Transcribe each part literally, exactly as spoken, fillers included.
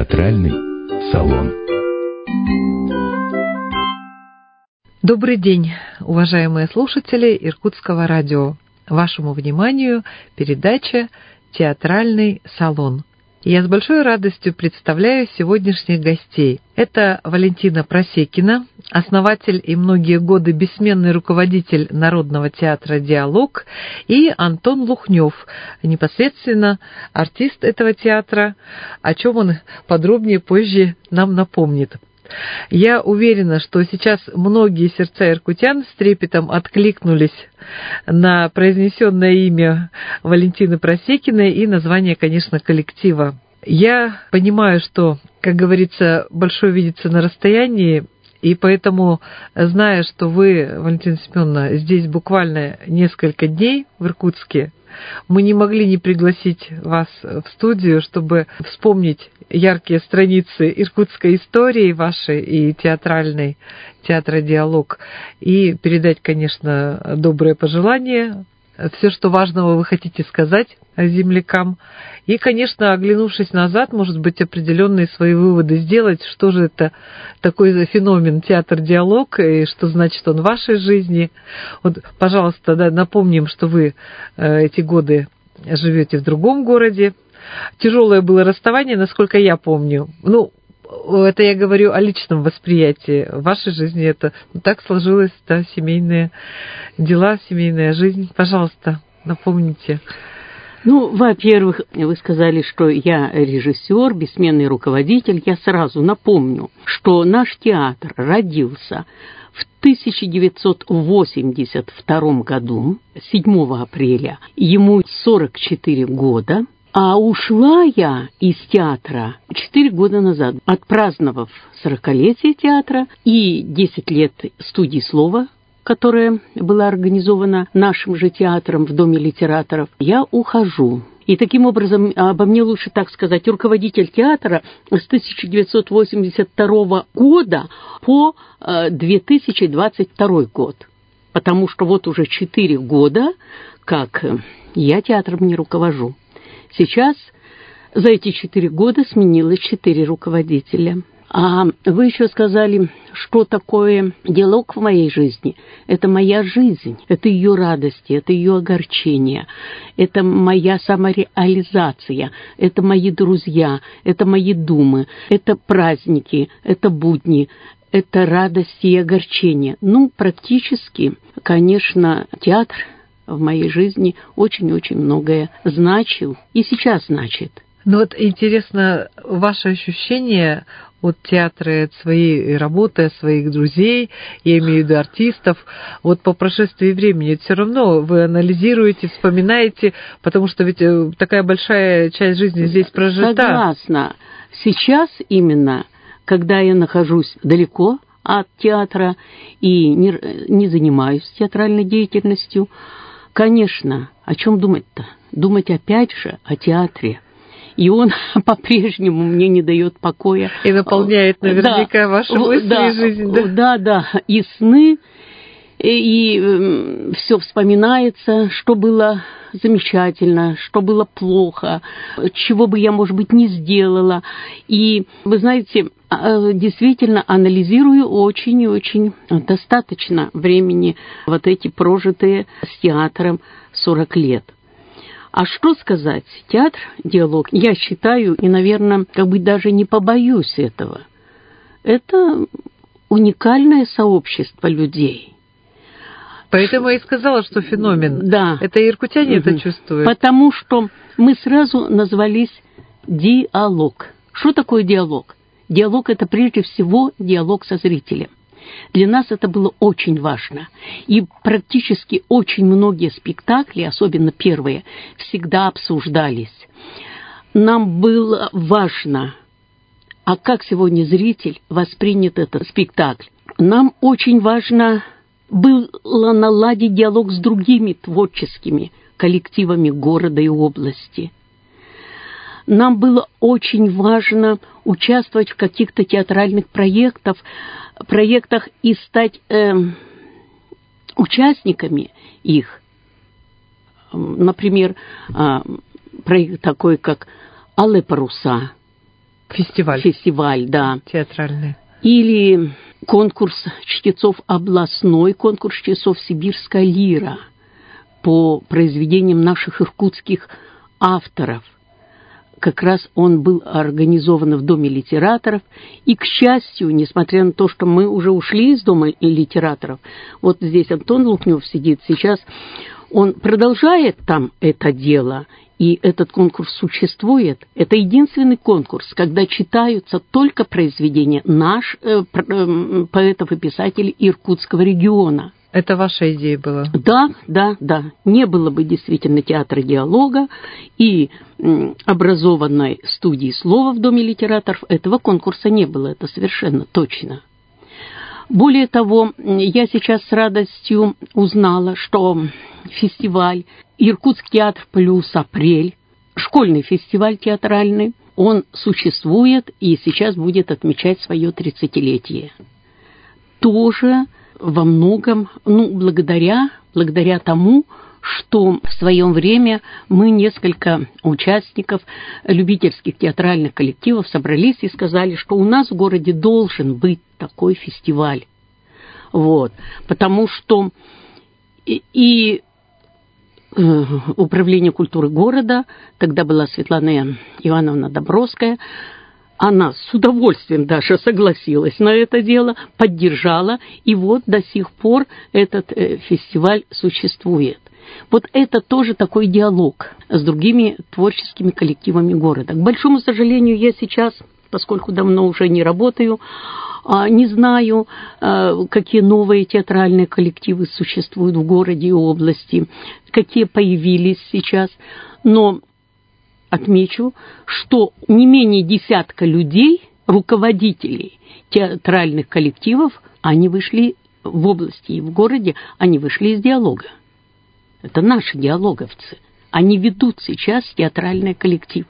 Театральный салон. Добрый день, уважаемые слушатели Иркутского радио. Вашему вниманию передача «Театральный салон». Я с большой радостью представляю сегодняшних гостей. Это Валентина Просекина, основатель и многие годы бессменный руководитель Народного театра «Диалог», и Антон Лухнев, непосредственно артист этого театра, о чем он подробнее позже нам напомнит. Я уверена, что сейчас многие сердца иркутян с трепетом откликнулись на произнесенное имя Валентины Просекиной и название, конечно, коллектива. Я понимаю, что, как говорится, большое видится на расстоянии, и поэтому, зная, что вы, Валентина Семеновна, здесь буквально несколько дней в Иркутске, мы не могли не пригласить вас в студию, чтобы вспомнить яркие страницы иркутской истории вашей и театральной, театра «Диалог», и передать, конечно, добрые пожелания, все, что важного вы хотите сказать землякам. И, конечно, оглянувшись назад, может быть, определенные свои выводы сделать, что же это такой за феномен театр «Диалог», и что значит он в вашей жизни. Вот, пожалуйста, да, напомним, что вы э, эти годы живете в другом городе. Тяжелое было расставание, насколько я помню. Ну, это я говорю о личном восприятии. В вашей жизни это так сложилось, да, семейные дела, семейная жизнь. Пожалуйста, напомните. Ну, во-первых, вы сказали, что я режиссер, бессменный руководитель. Я сразу напомню, что наш театр родился в тысяча девятьсот восемьдесят втором году, седьмого апреля. Ему сорок четыре года. А ушла я из театра четыре года назад, отпраздновав сорокалетие театра и десять лет студии слова, которая была организована нашим же театром в Доме литераторов. Я ухожу. И таким образом, обо мне лучше так сказать, руководитель театра с тысяча девятьсот восемьдесят второго года по две тысячи двадцать второй год. Потому что вот уже четыре года, как я театром не руковожу. Сейчас за эти четыре года сменилось четыре руководителя. А вы еще сказали, что такое диалог в моей жизни. Это моя жизнь, это ее радости, это ее огорчения, это моя самореализация, это мои друзья, это мои думы, это праздники, это будни, это радости и огорчения. Ну, практически, конечно, театр в моей жизни очень-очень многое значил и сейчас значит. Ну вот интересно, ваше ощущение от театра, от своей работы, от своих друзей, я имею в виду артистов, вот по прошествии времени, все равно вы анализируете, вспоминаете, потому что ведь такая большая часть жизни здесь прожита. Согласна. Сейчас именно, когда я нахожусь далеко от театра и не, не занимаюсь театральной деятельностью, конечно, о чем думать-то? Думать опять же о театре. И он по-прежнему мне не дает покоя. И наполняет наверняка да, вашу мысль да, и жизнь. Да, да, да. И сны, и, и все вспоминается, что было замечательно, что было плохо, чего бы я, может быть, не сделала. И, вы знаете, действительно анализирую очень и очень достаточно времени вот эти прожитые с театром сорок лет. А что сказать? Театр «Диалог», я считаю, и, наверное, как бы даже не побоюсь этого. Это уникальное сообщество людей. Поэтому я и сказала, что феномен. Да. Это иркутяне угу. это чувствуют. Потому что мы сразу назвались «Диалог». Что такое диалог? Диалог – это прежде всего диалог со зрителем. Для нас это было очень важно. И практически очень многие спектакли, особенно первые, всегда обсуждались. Нам было важно, а как сегодня зритель воспринят этот спектакль. Нам очень важно было наладить диалог с другими творческими коллективами города и области. Нам было очень важно участвовать в каких-то театральных проектах, проектах и стать э, участниками их. Например, э, проект такой, как «Алые паруса». Фестиваль. Фестиваль, да. Театральный. Или конкурс чтецов областной, конкурс чтецов «Сибирская лира» по произведениям наших иркутских авторов. Как раз он был организован в Доме литераторов. И, к счастью, несмотря на то, что мы уже ушли из Дома литераторов, вот здесь Антон Лукнев сидит сейчас, он продолжает там это дело, и этот конкурс существует. Это единственный конкурс, когда читаются только произведения наших э, э, поэтов и писателей Иркутского региона. Это ваша идея была? Да, да, да. Не было бы действительно театра диалога и м, образованной студии слова в Доме литераторов, этого конкурса не было, это совершенно точно. Более того, я сейчас с радостью узнала, что фестиваль «Иркутский театр плюс апрель», школьный фестиваль театральный, он существует и сейчас будет отмечать свое тридцатилетие. Тоже во многом, ну, благодаря, благодаря тому, что в свое время мы, несколько участников любительских театральных коллективов, собрались и сказали, что у нас в городе должен быть такой фестиваль. Вот. Потому что и, и э, Управление культуры города, тогда была Светлана Ивановна Добровская, она с удовольствием даже согласилась на это дело, поддержала, и вот до сих пор этот э, фестиваль существует. Вот это тоже такой диалог с другими творческими коллективами города. К большому сожалению, я сейчас, поскольку давно уже не работаю, не знаю, какие новые театральные коллективы существуют в городе и области, какие появились сейчас, но отмечу, что не менее десятка людей, руководителей театральных коллективов, они вышли в области и в городе, они вышли из диалога. Это наши диалоговцы. Они ведут сейчас театральные коллективы.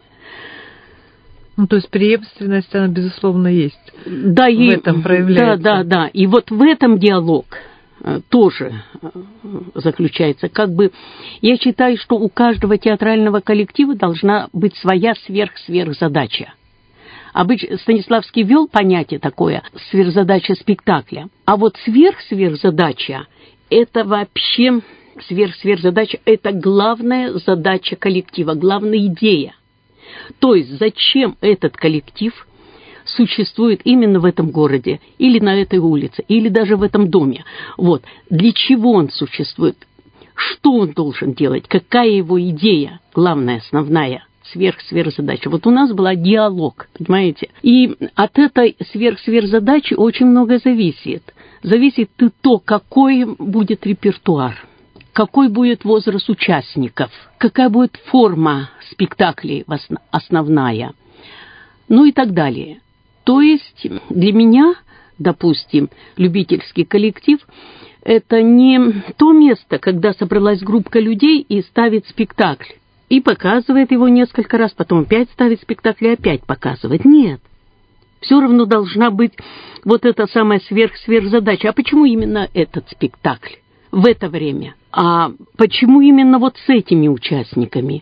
Ну, то есть преемственность, она, безусловно, есть. Да, в и, этом проявляется. Да, да, да. И вот в этом диалог тоже заключается. Как бы я считаю, что у каждого театрального коллектива должна быть своя сверх-сверхзадача. Обычно Станиславский ввел понятие такое сверхзадача спектакля. А вот сверх-сверхзадача – это вообще сверх-сверхзадача – это главная задача коллектива, главная идея. То есть зачем этот коллектив существует именно в этом городе, или на этой улице, или даже в этом доме. Вот. Для чего он существует? Что он должен делать? Какая его идея, главная, основная, сверх-сверхзадача? Вот у нас была диалог, понимаете? И от этой сверх-сверхзадачи очень много зависит. Зависит и то, какой будет репертуар, какой будет возраст участников, какая будет форма спектаклей основная, ну и так далее. То есть для меня, допустим, любительский коллектив – это не то место, когда собралась группа людей и ставит спектакль, и показывает его несколько раз, потом опять ставит спектакль и опять показывает. Нет. Все равно должна быть вот эта самая сверх-сверхзадача. А почему именно этот спектакль в это время? А почему именно вот с этими участниками?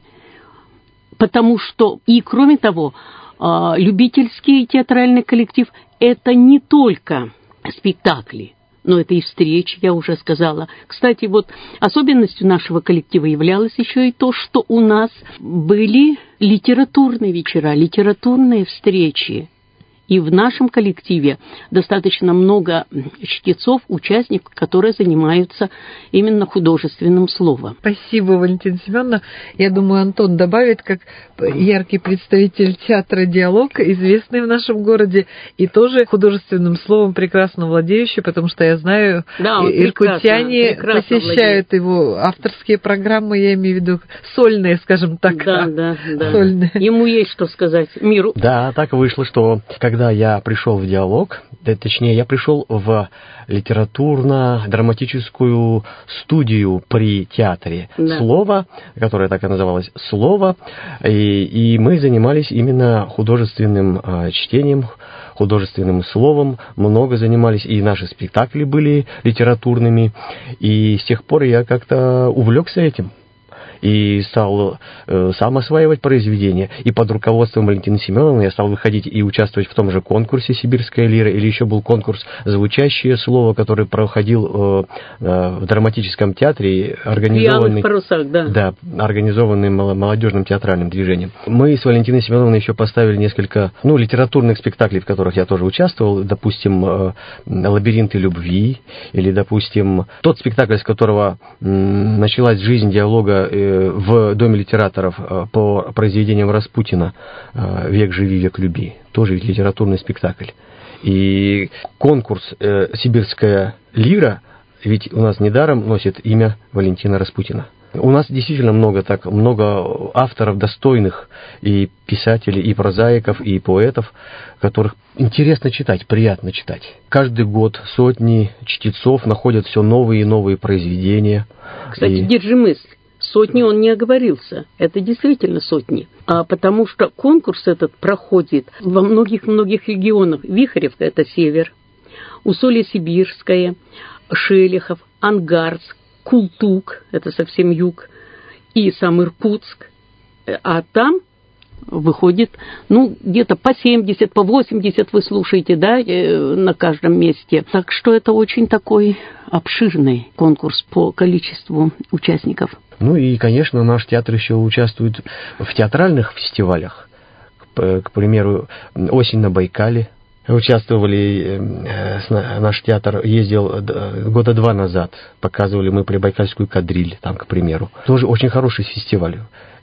Потому что, и кроме того, любительский театральный коллектив – это не только спектакли, но это и встречи, я уже сказала. Кстати, вот особенностью нашего коллектива являлось еще и то, что у нас были литературные вечера, литературные встречи. И в нашем коллективе достаточно много чтецов, участников, которые занимаются именно художественным словом. Спасибо, Валентина Семеновна. Я думаю, Антон добавит, как яркий представитель театра «Диалог», известный в нашем городе, и тоже художественным словом прекрасно владеющий, потому что я знаю, да, иркутяне прекрасно, прекрасно посещают владеет. Его авторские программы, я имею в виду сольные, скажем так. Да, да, да. Сольные. Ему есть что сказать миру. Да, так вышло, что когда я пришел в «Диалог», да, точнее, я пришел в литературно-драматическую студию при театре да. «Слово», которая так и называлась «Слово», и, и мы занимались именно художественным а, чтением, художественным словом, много занимались, и наши спектакли были литературными, и с тех пор я как-то увлекся этим. и стал э, сам осваивать произведения. И под руководством Валентины Семеновны я стал выходить и участвовать в том же конкурсе «Сибирская лира», или еще был конкурс «Звучащее слово», который проходил э, э, в драматическом театре, организованный, парусах, да. Да, организованный молодежным театральным движением. Мы с Валентиной Семеновной еще поставили несколько ну, литературных спектаклей, в которых я тоже участвовал. Допустим, э, «Лабиринты любви», или, допустим, тот спектакль, с которого м, началась жизнь диалога э, в Доме литераторов э, по произведениям Распутина э, «Век живи, век люби». Тоже ведь литературный спектакль. И конкурс э, «Сибирская лира» ведь у нас недаром носит имя Валентина Распутина. У нас действительно много так, много авторов достойных, и писателей, и прозаиков, и поэтов, которых интересно читать, приятно читать. Каждый год сотни чтецов находят все новые и новые произведения. Кстати, и... держи мысль. Сотни он не оговорился. Это действительно сотни. А потому что конкурс этот проходит во многих-многих регионах. Вихарев – это север, Усолье-Сибирское, Шелехов, Ангарск, Култук, это совсем юг, и сам Иркутск. А там выходит, ну, где-то по семьдесят, по восемьдесят вы слушаете, да, на каждом месте. Так что это очень такой обширный конкурс по количеству участников. Ну и, конечно, наш театр еще участвует в театральных фестивалях. К, к примеру, «Осень на Байкале». Участвовали, наш театр ездил года два назад, показывали мы прибайкальскую кадриль, там, к примеру. Тоже очень хороший фестиваль.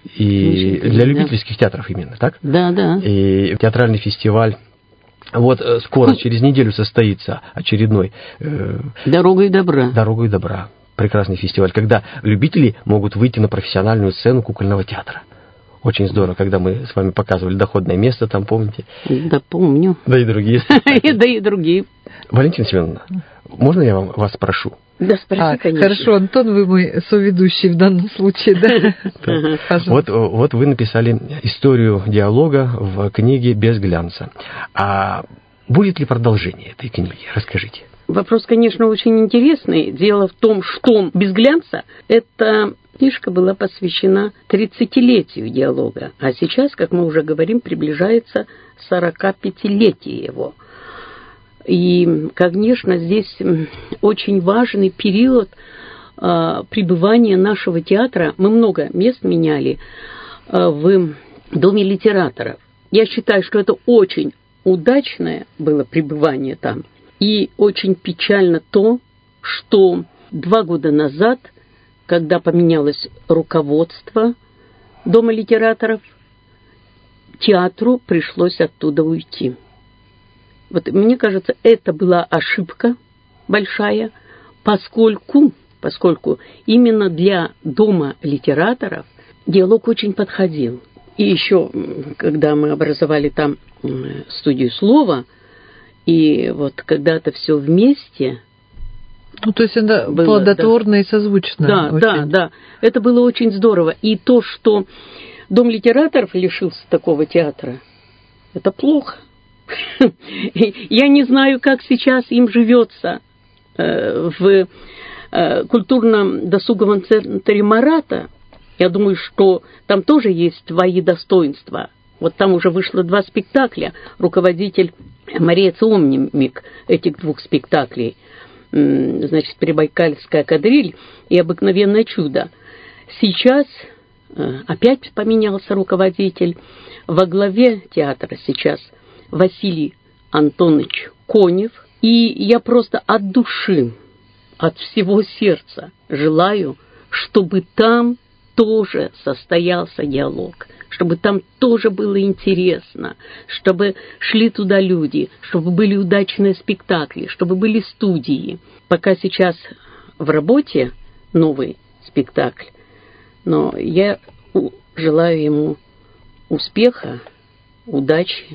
И очень для любительских да. театров именно, так? Да, да. И театральный фестиваль. Вот скоро, через неделю состоится очередной. «Дорогой добра». «Дорогой добра». Прекрасный фестиваль, когда любители могут выйти на профессиональную сцену кукольного театра. Очень здорово, когда мы с вами показывали «Доходное место», там, помните? Да, помню. Да и другие. Да и другие. Валентина Семеновна, можно я вам, вас спрошу? Да, спроси, а, конечно. Хорошо, Антон, вы мой соведущий в данном случае, да? Вот, вот вы написали историю диалога в книге «Без глянца». А будет ли продолжение этой книги? Расскажите. Вопрос, конечно, очень интересный. Дело в том, что «Без глянца» — это... Книжка была посвящена тридцатилетию диалога, а сейчас, как мы уже говорим, приближается сорокапятилетие его. И, конечно, здесь очень важный период э, пребывания нашего театра. Мы много мест меняли э, в Доме литераторов. Я считаю, что это очень удачное было пребывание там. И очень печально то, что два года назад, когда поменялось руководство Дома литераторов, театру пришлось оттуда уйти. Вот мне кажется, это была ошибка большая, поскольку, поскольку именно для Дома литераторов диалог очень подходил. И еще, когда мы образовали там студию слова, и вот когда-то все вместе... Ну, то есть это было, плодотворно да. и созвучно. Да, очень. да, да. Это было очень здорово. И то, что Дом литераторов лишился такого театра, это плохо. Я не знаю, как сейчас им живется в культурном досуговом центре «Марата». Я думаю, что там тоже есть свои достоинства. Вот там уже вышло два спектакля. Руководитель Мария Циомник этих двух спектаклей. Значит, «Прибайкальская кадриль» и «Обыкновенное чудо». Сейчас опять поменялся руководитель. Во главе театра сейчас Василий Антонович Конев. И я просто от души, от всего сердца желаю, чтобы там тоже состоялся диалог, чтобы там тоже было интересно, чтобы шли туда люди, чтобы были удачные спектакли, чтобы были студии. Пока сейчас в работе новый спектакль, но я желаю ему успеха, удачи,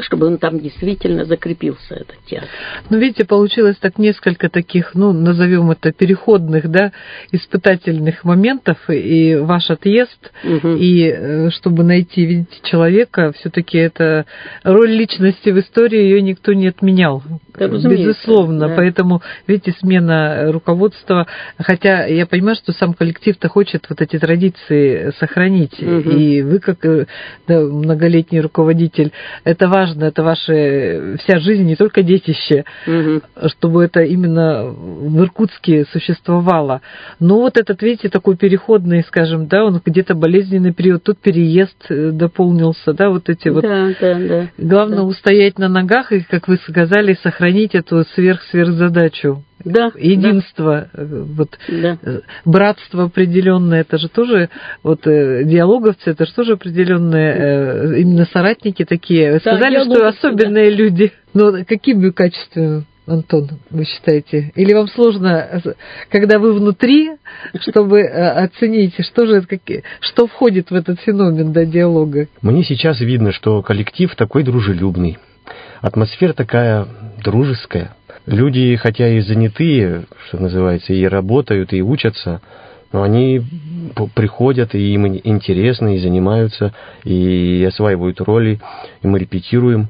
чтобы он там действительно закрепился, этот театр. Ну, видите, получилось так несколько таких, ну, назовем это переходных, да, испытательных моментов, и ваш отъезд, угу. и чтобы найти, видите, человека, все-таки это роль личности в истории, ее никто не отменял, да, безусловно, да. Поэтому, видите, смена руководства, хотя я понимаю, что сам коллектив-то хочет вот эти традиции сохранить, угу. и вы, как да, многолетний руководитель, это важно. Это ваша вся жизнь, не только детище, угу. чтобы это именно в Иркутске существовало. Но вот этот, видите, такой переходный, скажем, да, он где-то болезненный период, тут переезд дополнился, да, вот эти вот. Да, да, да. Главное да. устоять на ногах и, как вы сказали, сохранить эту сверх-сверхзадачу. Да, единство, да. вот, да. братство определенное, это же тоже, вот, диалоговцы, это же тоже определенные, именно соратники такие. Вы да, сказали, что особенные да. люди. Но какие бы качества, Антон, вы считаете? Или вам сложно, когда вы внутри, чтобы оценить, что же, что входит в этот феномен, да, диалога? Мне сейчас видно, что коллектив такой дружелюбный, атмосфера такая дружеская. Люди, хотя и занятые, что называется, и работают, и учатся, но они приходят, и им интересно, и занимаются, и осваивают роли, и мы репетируем.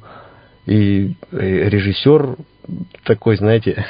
И режиссер такой, знаете,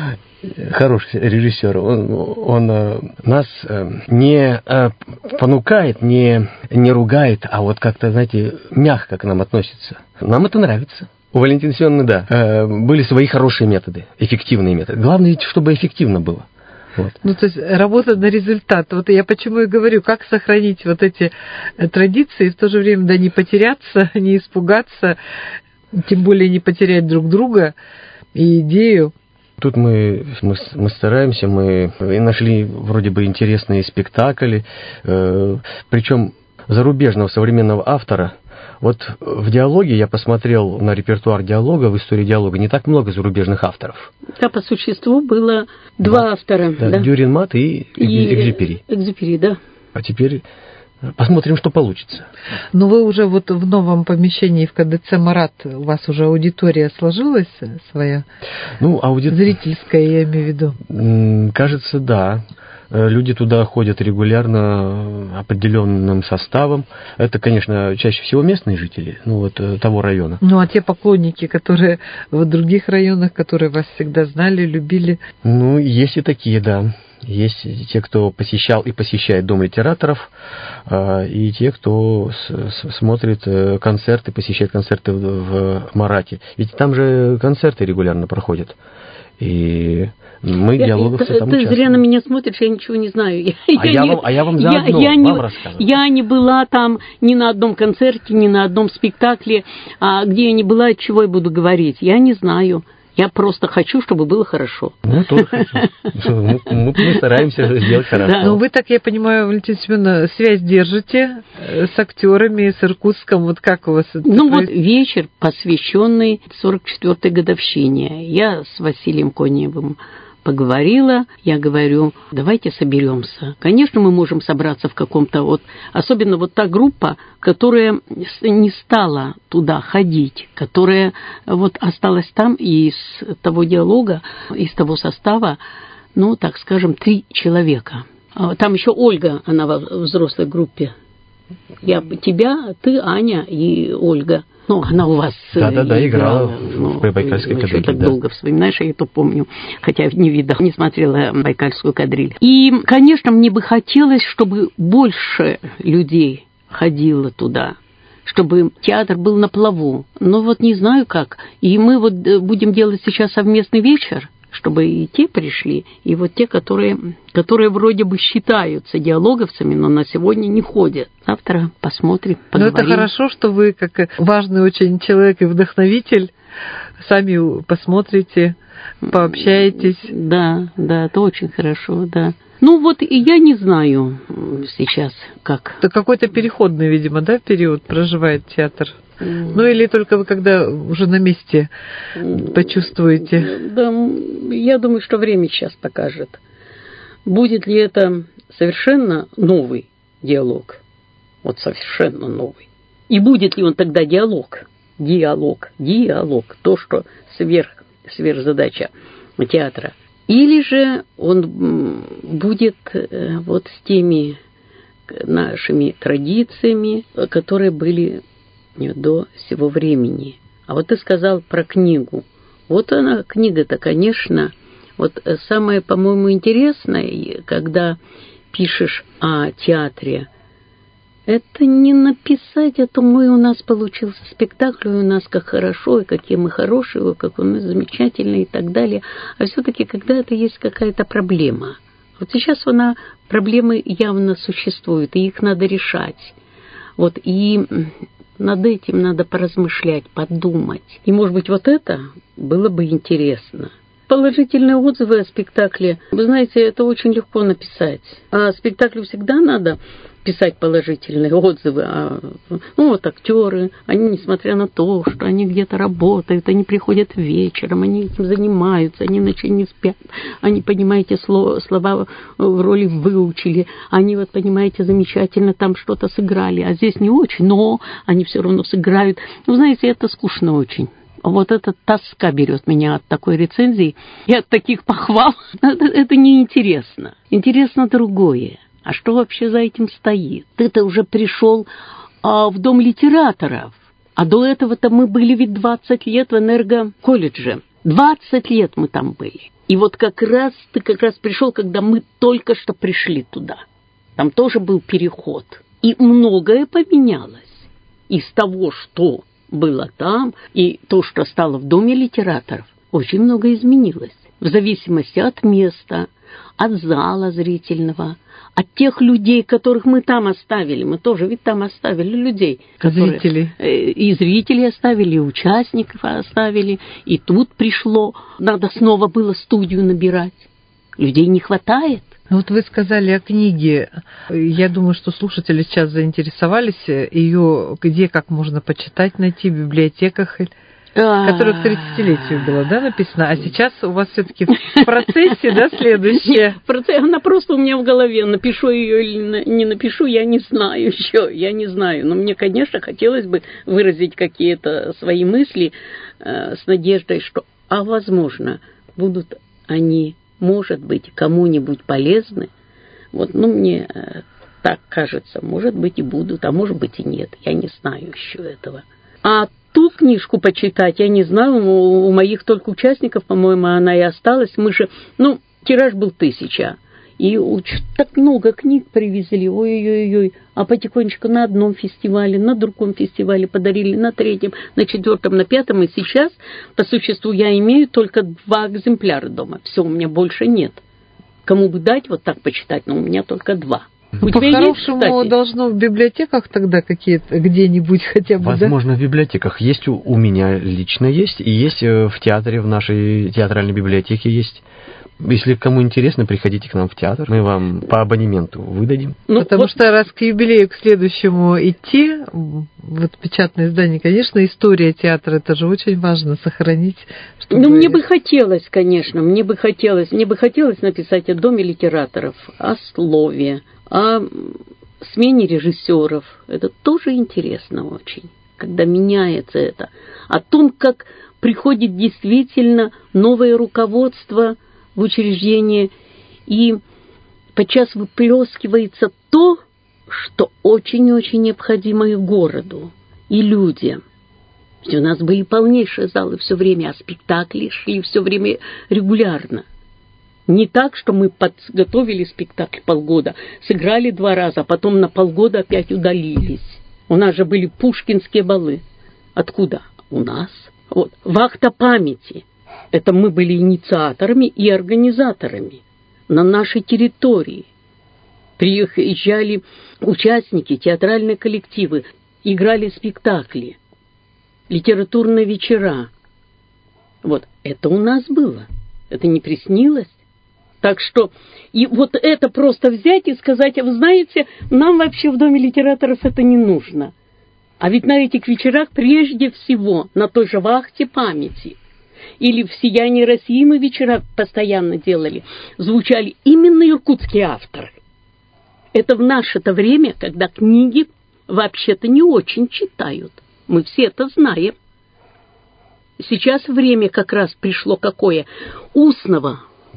хороший режиссер, он, он нас не понукает, не, не ругает, а вот как-то, знаете, мягко к нам относится. Нам это нравится. У Валентины Семеновны, да, были свои хорошие методы, эффективные методы. Главное, чтобы эффективно было. Вот. Ну, то есть работа на результат. Вот я почему и говорю, как сохранить вот эти традиции, и в то же время, да, не потеряться, не испугаться, тем более не потерять друг друга и идею. Тут мы, мы, мы стараемся, мы нашли вроде бы интересные спектакли, э, причем зарубежного современного автора. Вот в диалоге я посмотрел на репертуар диалога, в истории диалога не так много зарубежных авторов. Да, по существу было два да, автора. Да, да. Дюрин-Мат и, и Экзюпери. Экзюпери, да. А теперь посмотрим, что получится. Ну, вы уже вот в новом помещении в ка дэ цэ «Марат», у вас уже аудитория сложилась своя? Ну, ауди... Зрительская, я имею в виду. Кажется, да. Люди туда ходят регулярно определенным составом. Это, конечно, чаще всего местные жители, ну вот того района. Ну а те поклонники, которые в других районах, которые вас всегда знали, любили? Ну, есть и такие, да. Есть те, кто посещал и посещает Дом литераторов, и те, кто смотрит концерты, посещает концерты в Марате. Ведь там же концерты регулярно проходят. И мы диалогов там участвуем. Ты зря на меня смотришь, я ничего не знаю. Я, а, я я вам, а я вам заодно я, я вам не, рассказываю. Я не была там ни на одном концерте, ни на одном спектакле. А где я не была, от чего я буду говорить? Я не знаю. Я просто хочу, чтобы было хорошо. Ну, тоже хочу. Мы, мы стараемся сделать хорошо. Да. Ну, вы, так я понимаю, Валентина Семеновна, связь держите с актерами, с Иркутском. Вот как у вас это Ну, происходит? Вот вечер, посвященный сорок четвёртой годовщине. Я с Василием Коневым поговорила, я говорю, давайте соберемся. Конечно, мы можем собраться в каком-то вот, особенно вот та группа, которая не стала туда ходить, которая вот осталась там, и из того диалога, из того состава, ну, так скажем, три человека. Там еще Ольга, она во взрослой группе. Я тебя, ты, Аня и Ольга. Ну, она у вас да-да-да, играла, играла ну, в Байкальской кадриле. Так да. долго вспоминаешь, я это помню, хотя не видела, не смотрела Байкальскую кадриль. И, конечно, мне бы хотелось, чтобы больше людей ходило туда, чтобы театр был на плаву. Но вот не знаю как. И мы вот будем делать сейчас совместный вечер, чтобы и те пришли, и вот те, которые, которые вроде бы считаются диалоговцами, но на сегодня не ходят. Завтра посмотрим, поговорим. Ну, это хорошо, что вы, как важный очень человек и вдохновитель, сами посмотрите, пообщаетесь. Да, да, это очень хорошо, да. Ну вот и я не знаю сейчас как. Это какой-то переходный, видимо, да, период проживает театр? Mm. Ну или только вы когда уже на месте почувствуете? Да, я думаю, что время сейчас покажет. Будет ли это совершенно новый диалог? Вот совершенно новый. И будет ли он тогда диалог? диалог, диалог, то, что сверх, сверхзадача театра. Или же он будет вот с теми нашими традициями, которые были до сего времени. А вот ты сказал про книгу. Вот она, книга-то, конечно, вот самое, по-моему, интересное, когда пишешь о театре, это не написать, это мы у нас получился спектакль, у нас как хорошо, и какие мы хорошие, как мы замечательные и так далее. А все-таки, когда это есть какая-то проблема. Вот сейчас она, проблемы явно существуют, и их надо решать. Вот, и над этим надо поразмышлять, подумать. И, может быть, вот это было бы интересно. Положительные отзывы о спектакле, вы знаете, это очень легко написать. А спектаклю всегда надо писать положительные отзывы. А, ну, вот актеры, они, несмотря на то, что они где-то работают, они приходят вечером, они этим занимаются, они ночью не спят, они, понимаете, слова, слова в роли выучили, они, вот, понимаете, замечательно там что-то сыграли, а здесь не очень, но они все равно сыграют. Вы знаете, это скучно очень. Вот эта тоска берет меня от такой рецензии и от таких похвал. Это, это неинтересно. Интересно другое. А что вообще за этим стоит? Ты-то уже пришел а, в дом литераторов. А до этого-то мы были ведь двадцать лет в энергоколледже. двадцать лет мы там были. И вот как раз ты как раз пришел, когда мы только что пришли туда. Там тоже был переход. И многое поменялось из того, что было там, и то, что стало в доме литераторов, очень много изменилось. В зависимости от места, от зала зрительного, от тех людей, которых мы там оставили. Мы тоже ведь там оставили людей. Которые, зрителей. И зрителей оставили, и участников оставили. И тут пришло, надо снова было студию набирать. Людей не хватает. Вот вы сказали о книге. Я думаю, что слушатели сейчас заинтересовались. Ее где, как можно почитать, найти в библиотеках, которая к тридцатилетию была, да, написана? А сейчас у вас все-таки в процессе, да, следующее? Она просто у меня в голове. Напишу ее или не напишу, я не знаю еще. Я не знаю. Но мне, конечно, хотелось бы выразить какие-то свои мысли с надеждой, что, а возможно, будут они, может быть, кому-нибудь полезны. Вот, ну, мне так кажется, может быть, и будут, а может быть, и нет. Я не знаю еще этого. А ту книжку почитать, я не знаю, у моих только участников, по-моему, она и осталась. Мы же, ну, тираж был тысяча. И так много книг привезли, ой-ой-ой, а потихонечку на одном фестивале, на другом фестивале подарили, на третьем, на четвертом, на пятом. И сейчас, по существу, я имею только два экземпляра дома. Все, у меня больше нет. Кому бы дать вот так почитать, но у меня только два. По-хорошему, должно в библиотеках тогда какие-то, где-нибудь хотя бы, возможно, да? в библиотеках. Есть у, у меня лично есть, и есть в театре, в нашей театральной библиотеке есть. Если кому интересно, приходите к нам в театр, мы вам по абонементу выдадим. Ну, потому вот, что раз к юбилею, к следующему идти, вот печатное издание, конечно, история театра, это же очень важно сохранить. Чтобы... Ну, мне бы хотелось, конечно, мне бы хотелось, мне бы хотелось написать о доме литераторов, о слове, о смене режиссеров. Это тоже интересно очень, когда меняется это. О том, как приходит действительно новое руководство в учреждение, и подчас выплескивается то, что очень-очень необходимо и городу, и людям. Ведь у нас были полнейшие залы все время, а спектакли шли все время регулярно. Не так, что мы подготовили спектакль полгода, сыграли два раза, а потом на полгода опять удалились. У нас же были пушкинские балы. Откуда? У нас. Вот. Вахта памяти. Это мы были инициаторами и организаторами на нашей территории. Приезжали участники, театральные коллективы, играли спектакли, литературные вечера. Вот это у нас было. Это не приснилось. Так что, и вот это просто взять и сказать, а вы знаете, нам вообще в Доме литераторов это не нужно. А ведь на этих вечерах прежде всего, на той же вахте памяти, или в «Сиянии России» мы вечера постоянно делали, звучали именно иркутские авторы. Это в наше-то время, когда книги вообще-то не очень читают. Мы все это знаем. Сейчас время как раз пришло какое? Устного.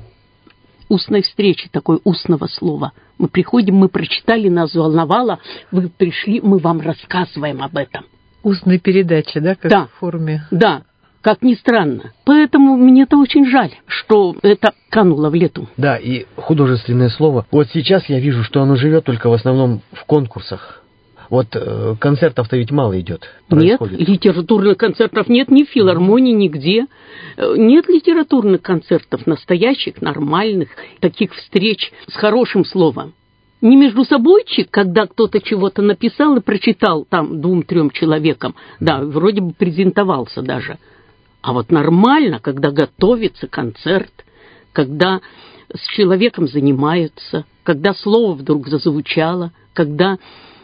Устной встречи, такое устного слова. Мы приходим, мы прочитали, нас волновало, вы пришли, мы вам рассказываем об этом. Устной передачи, да, как да. в форме? Да, как ни странно. Поэтому мне это очень жаль, что это кануло в лету. Да, и художественное слово. Вот сейчас я вижу, что оно живет только в основном в конкурсах. Вот э, концертов-то ведь мало идет. Происходит. Нет, литературных концертов нет ни в филармонии, нигде. Нет литературных концертов, настоящих, нормальных, таких встреч с хорошим словом. Не между собойчик, когда кто-то чего-то написал и прочитал там двум-трем человекам, да, вроде бы презентовался даже. А вот нормально, когда готовится концерт, когда с человеком занимаются, когда слово вдруг зазвучало, когда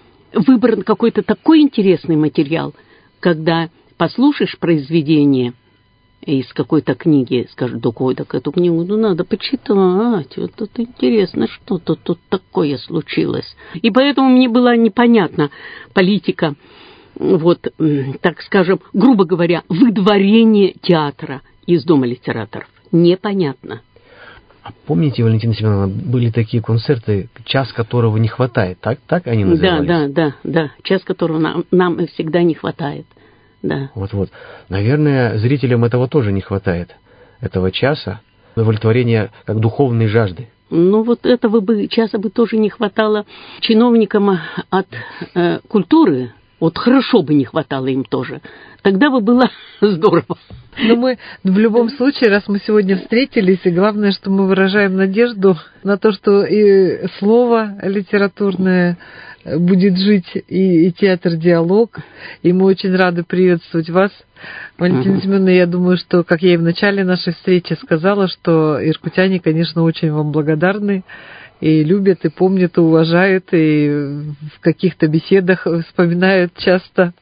выбран какой-то такой интересный материал, когда послушаешь произведение из какой-то книги, скажешь, да ой, так эту книгу ну, надо почитать, вот тут интересно, что-то тут такое случилось. И поэтому мне была непонятна политика, вот, так скажем, грубо говоря, выдворение театра из Дома литераторов. Непонятно. А помните, Валентина Семеновна, были такие концерты, час которого не хватает, так, так они назывались? Да, да, да, да, час которого нам, нам всегда не хватает, да. Вот-вот. Наверное, зрителям этого тоже не хватает, этого часа, удовлетворения как духовной жажды. Ну вот этого бы часа бы тоже не хватало чиновникам от э, культуры. Вот хорошо бы не хватало им тоже. Тогда бы было здорово. Но мы в любом случае, раз мы сегодня встретились, и главное, что мы выражаем надежду на то, что и слово литературное будет жить, и, и театр «Диалог». И мы очень рады приветствовать вас. Валентина uh-huh. Семеновна, я думаю, что, как я и в начале нашей встречи сказала, что иркутяне, конечно, очень вам благодарны. И любят, и помнят, и уважают, и в каких-то беседах вспоминают часто.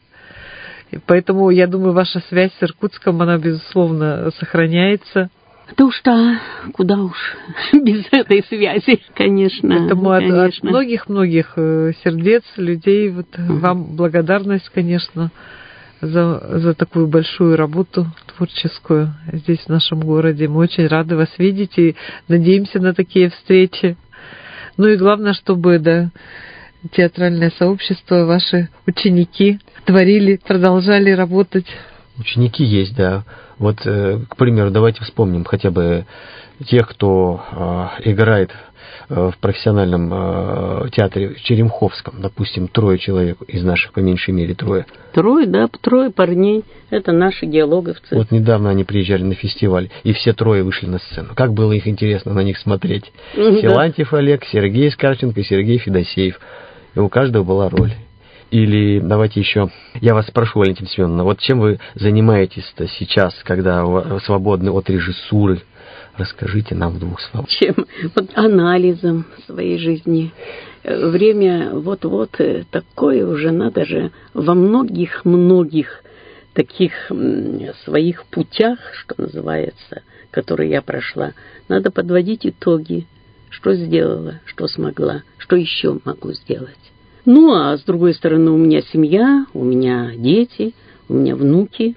И поэтому, я думаю, ваша связь с Иркутском, она, безусловно, сохраняется. Да уж да, куда уж без этой связи, конечно. Поэтому от, конечно. от многих-многих сердец, людей, вот угу. вам благодарность, конечно, за, за такую большую работу творческую здесь, в нашем городе. Мы очень рады вас видеть и надеемся на такие встречи. Ну и главное, чтобы, да, театральное сообщество, ваши ученики творили, продолжали работать. Ученики есть, да. Вот, к примеру, давайте вспомним хотя бы тех, кто э, играет в профессиональном э, театре в Черемховском, допустим, трое человек из наших, по меньшей мере, трое. Трое, да, трое парней. Это наши диалоговцы. Вот недавно они приезжали на фестиваль, и все трое вышли на сцену. Как было их интересно на них смотреть. Mm-hmm. Силантьев Олег, Сергей Скарченко, Сергей Федосеев. И у каждого была роль. Или давайте еще, я вас спрошу, Валентина Семеновна, вот чем вы занимаетесь-то сейчас, когда свободны от режиссуры? Расскажите нам в двух словах. Чем? Вот анализом своей жизни. Время вот-вот такое уже, надо же во многих-многих таких своих путях, что называется, которые я прошла, надо подводить итоги. Что сделала, что смогла, что еще могу сделать. Ну, а с другой стороны, у меня семья, у меня дети, у меня внуки.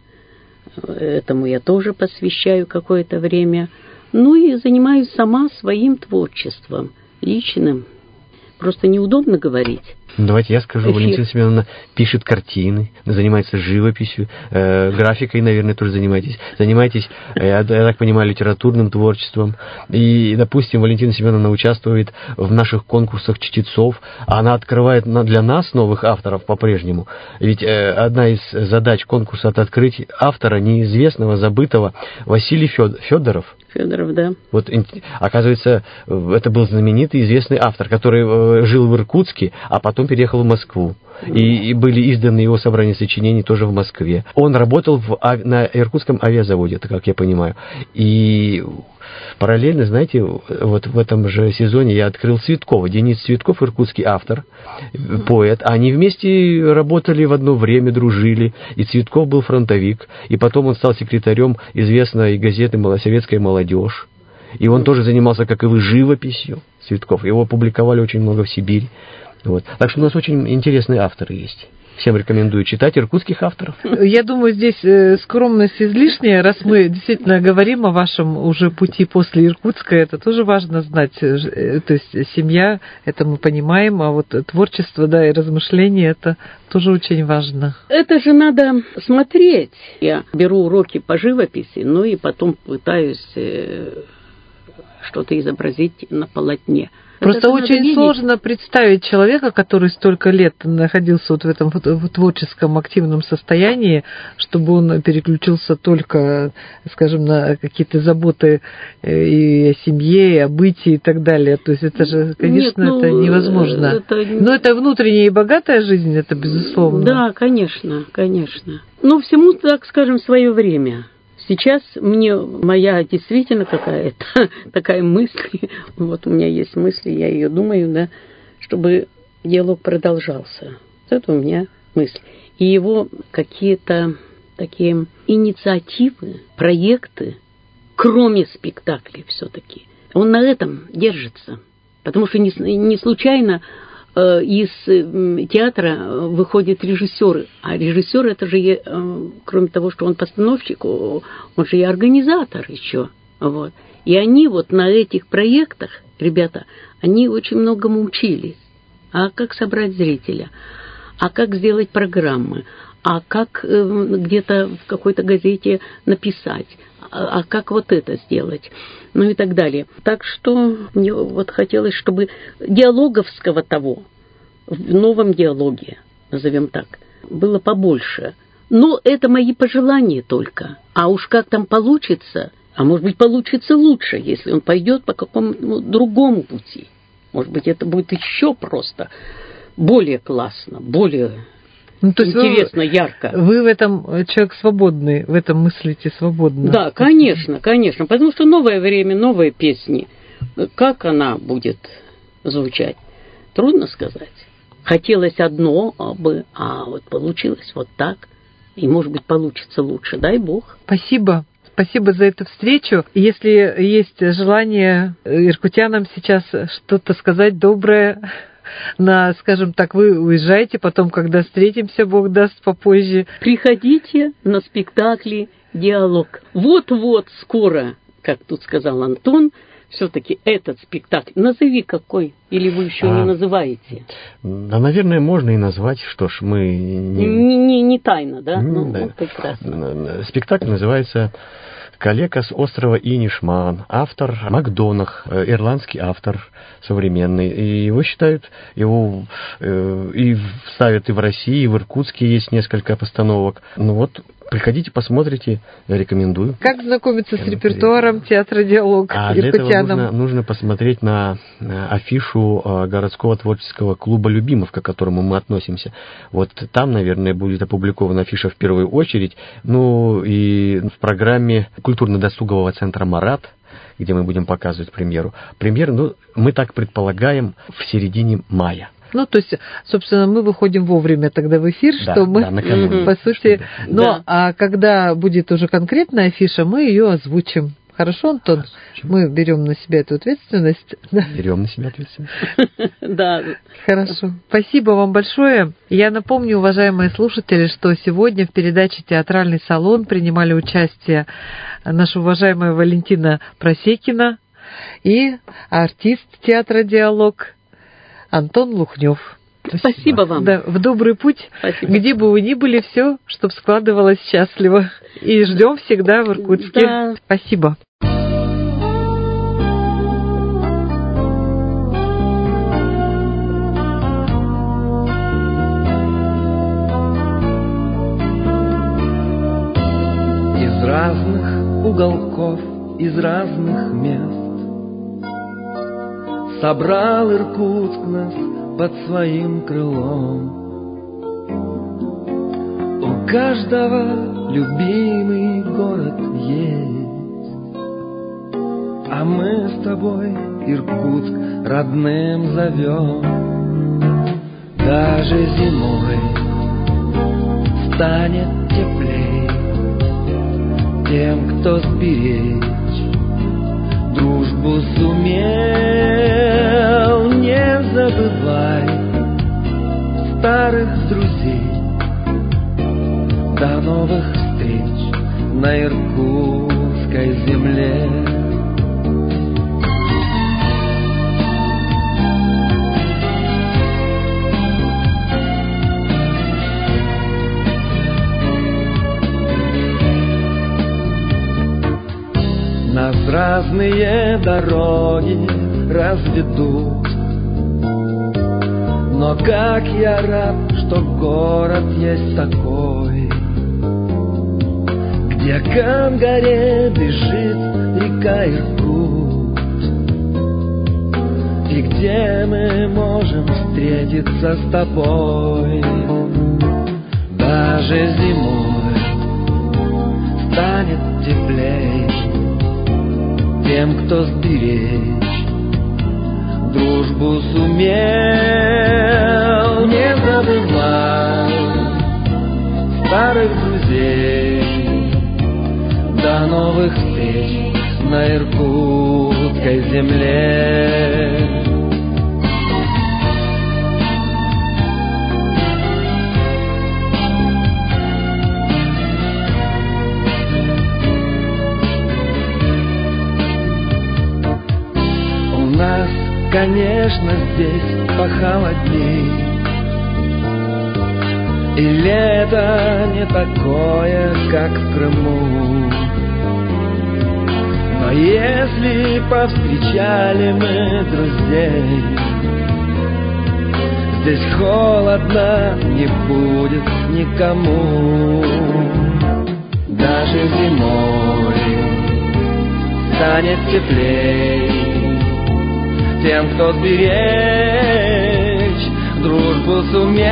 Этому я тоже посвящаю какое-то время. Ну и занимаюсь сама своим творчеством, личным. Просто неудобно говорить. Давайте я скажу, эфир. Валентина Семеновна пишет картины, занимается живописью, э, графикой, наверное, тоже занимаетесь. Занимаетесь, я, я так понимаю, литературным творчеством. И, допустим, Валентина Семеновна участвует в наших конкурсах чтецов. Она открывает для нас новых авторов по-прежнему. Ведь э, одна из задач конкурса — это открыть автора неизвестного, забытого Василий Федоров. Федоров, да. Вот, оказывается, это был знаменитый, известный автор, который жил в Иркутске, а потом переехал в Москву. И, и были изданы его собрания сочинений тоже в Москве. Он работал в, на Иркутском авиазаводе, это как я понимаю. И параллельно, знаете, вот в этом же сезоне я открыл Цветкова. Денис Цветков, иркутский автор, поэт. Они вместе работали в одно время, дружили. И Цветков был фронтовик. И потом он стал секретарем известной газеты «Советская молодежь». И он тоже занимался, как и вы, живописью, Цветков. Его публиковали очень много в Сибири. Вот. Так что у нас очень интересные авторы есть. Всем рекомендую читать иркутских авторов. Я думаю, здесь скромность излишняя, раз мы действительно говорим о вашем уже пути после Иркутска, это тоже важно знать. То есть семья, это мы понимаем, а вот творчество, да, и размышления, это тоже очень важно. Это же надо смотреть. Я беру уроки по живописи, ну и потом пытаюсь что-то изобразить на полотне. Просто очень сложно представить человека, который столько лет находился вот в этом в творческом активном состоянии, чтобы он переключился только, скажем, на какие-то заботы и о семье, и о бытии и так далее. То есть это же, конечно, Нет, ну, это невозможно. Это... Но это внутренняя и богатая жизнь, это безусловно. Да, конечно, конечно. Но всему, так скажем, свое время. Сейчас мне моя действительно какая-то такая мысль, вот у меня есть мысль, я ее думаю, да, чтобы диалог продолжался. Это у меня мысль. И его какие-то такие инициативы, проекты, кроме спектаклей все-таки, он на этом держится. Потому что не, не случайно из театра выходят режиссеры. А режиссер это же, кроме того, что он постановщик, он же и организатор еще. Вот. И они вот на этих проектах, ребята, они очень многому учились. А как собрать зрителя? А как сделать программы? А как где-то в какой-то газете написать? А как вот это сделать? Ну и так далее. Так что мне вот хотелось, чтобы диалоговского того в новом диалоге, назовем так, было побольше. Но это мои пожелания только. А уж как там получится, а может быть получится лучше, если он пойдет по какому-то другому пути. Может быть, это будет еще просто более классно, более... Ну, то есть интересно, вы, ярко. Вы в этом человек свободный, в этом мыслите свободно. Да, конечно, конечно. Потому что новое время, новые песни. Как она будет звучать, трудно сказать. Хотелось одно, бы, а вот получилось вот так. И, может быть, получится лучше. Дай Бог. Спасибо. Спасибо за эту встречу. Если есть желание иркутянам сейчас что-то сказать доброе, на, скажем так, вы уезжаете, потом, когда встретимся, Бог даст, попозже. Приходите на спектакли «Диалог». Вот-вот скоро, как тут сказал Антон, все-таки этот спектакль. Назови какой, или вы еще а, не называете? Да, наверное, можно и назвать. Что ж, мы... Не, не, не, не тайно, да? Не, ну, да. Ну, прекрасно. Спектакль называется «Калека с острова Инишман». Автор Макдонах, ирландский автор современный. И его считают, его э, и ставят и в России, и в Иркутске есть несколько постановок. Ну вот, приходите, посмотрите, я рекомендую. Как знакомиться с репертуаром театра «Диалог» а для этого нужно, нужно посмотреть на, на афишу городского творческого клуба «Любимовка», к которому мы относимся. Вот там, наверное, будет опубликована афиша в первую очередь. Ну и в программе культурно-досугового центра «Марат», где мы будем показывать премьеру. Премьеру, ну, мы так предполагаем, в середине мая. Ну, то есть, собственно, мы выходим вовремя тогда в эфир, да, что мы, да, накануне, по сути... чтобы... Но, да. А когда будет уже конкретная афиша, мы ее озвучим. Хорошо, Антон? Озвучим. Мы берем на себя эту ответственность. Берем на себя ответственность. Да. Хорошо. Спасибо вам большое. Я напомню, уважаемые слушатели, что сегодня в передаче «Театральный салон» принимали участие наша уважаемая Валентина Просекина и артист театра «Диалог» Антон Лухнев. Спасибо, Спасибо вам. Да, в добрый путь. Спасибо. Где бы вы ни были, все, чтобы складывалось счастливо. И ждем всегда в Иркутске. Да. Спасибо. Из разных уголков, из разных мест собрал Иркутск нас под своим крылом. У каждого любимый город есть, а мы с тобой Иркутск родным зовем. Даже зимой станет теплей тем, кто сберечь дружбу сумел. Не забывай старых друзей, разные дороги разведут. Но как я рад, что город есть такой, где к Ангаре бежит река Иркут, и где мы можем встретиться с тобой. Даже зимой станет теплей тем, кто сберечь дружбу сумел. Не забывай старых друзей. До новых встреч на иркутской земле. У нас, конечно, здесь похолодней, и лето не такое, как в Крыму. Но если повстречали мы друзей, здесь холодно не будет никому. Даже зимой станет теплей тем, кто сберечь дружбу сумел.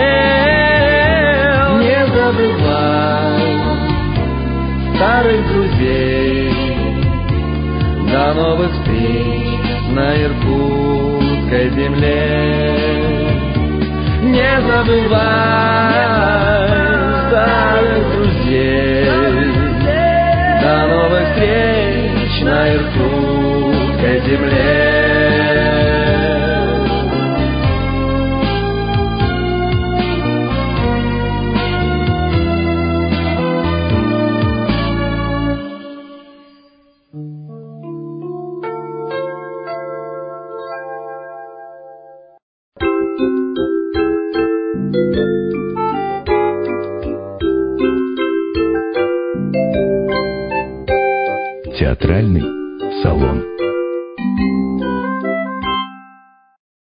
Не забывай старых друзей. До новых встреч на иркутской земле. Не забывай старых друзей. До новых встреч на иркутской земле. Театральный салон.